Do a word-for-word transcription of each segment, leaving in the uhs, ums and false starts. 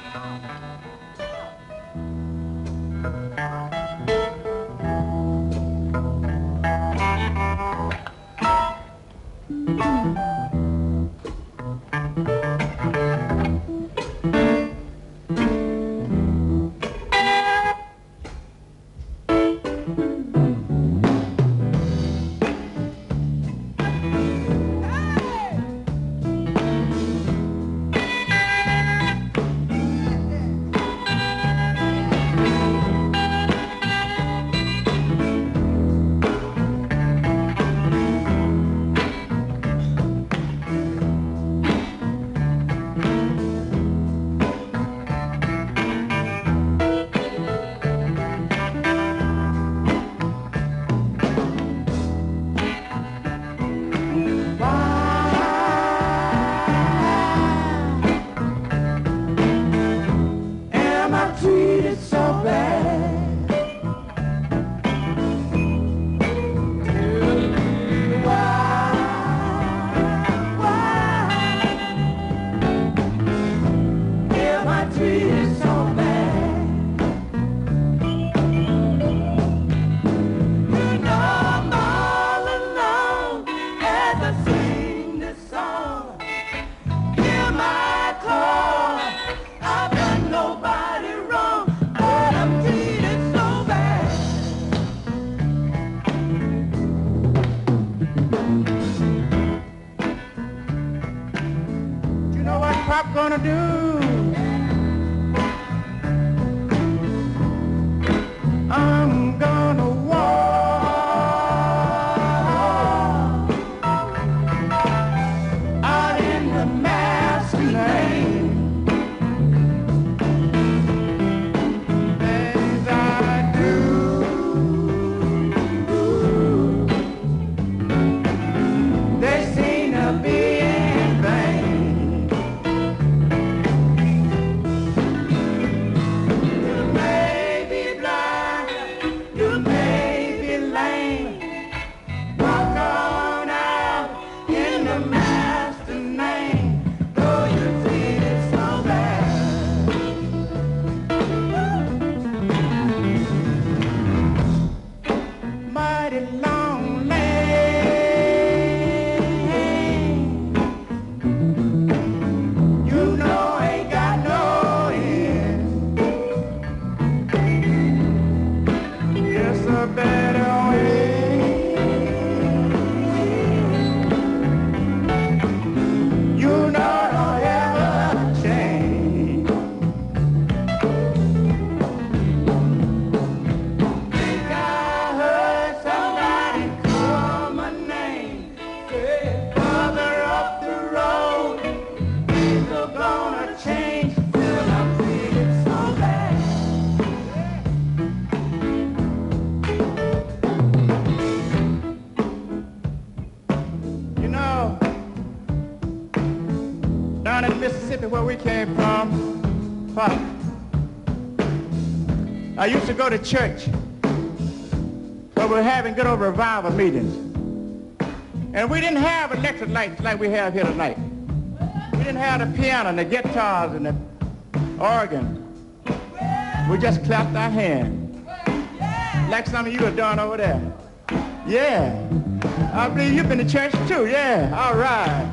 Pop gonna do? I'm gonna walk out in the Master's name. Things I do, they seem to be in vain. Down in Mississippi where we came from, Pop, I used to go to church where we were having good old revival meetings. And we didn't have electric lights like we have here tonight. We didn't have the piano and the guitars and the organ. We just clapped our hands, like some of you are doing over there. Yeah, I believe you've been to church too, yeah, all right.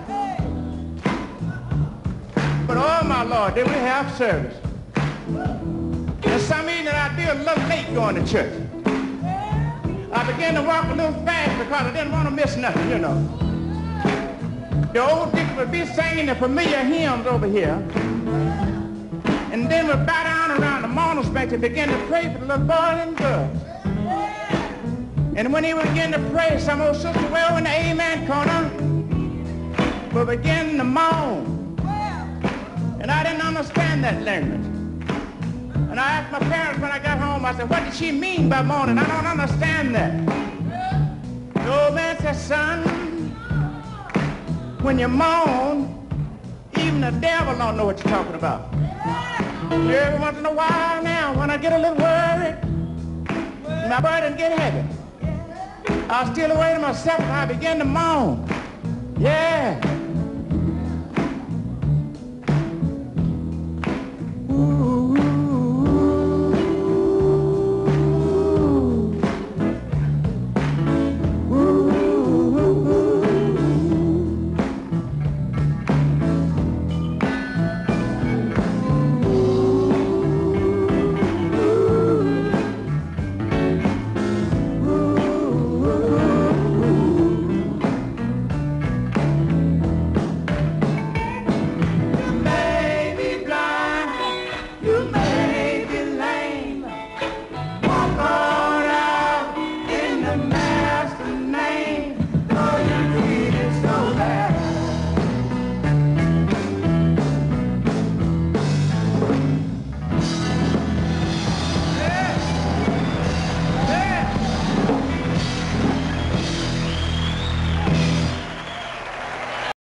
But oh my Lord, did we have service. And some evening I did a little late going to church. I began to walk a little fast because I didn't want to miss nothing, you know. The old people would be singing the familiar hymns over here. And then we'd bow down around the mourners bench and begin to pray for the little boys and girls. And when he would begin to pray, some old sister way over in the amen corner would begin to moan. And I didn't understand that language. And I asked my parents when I got home, I said, what did she mean by moaning? I don't understand that. The old man said, son, when you moan, even the devil don't know what you're talking about. Every once in a while now, when I get a little worried, my burden get heavy, I'll steal away to myself and I begin to moan. Yeah. Ooh.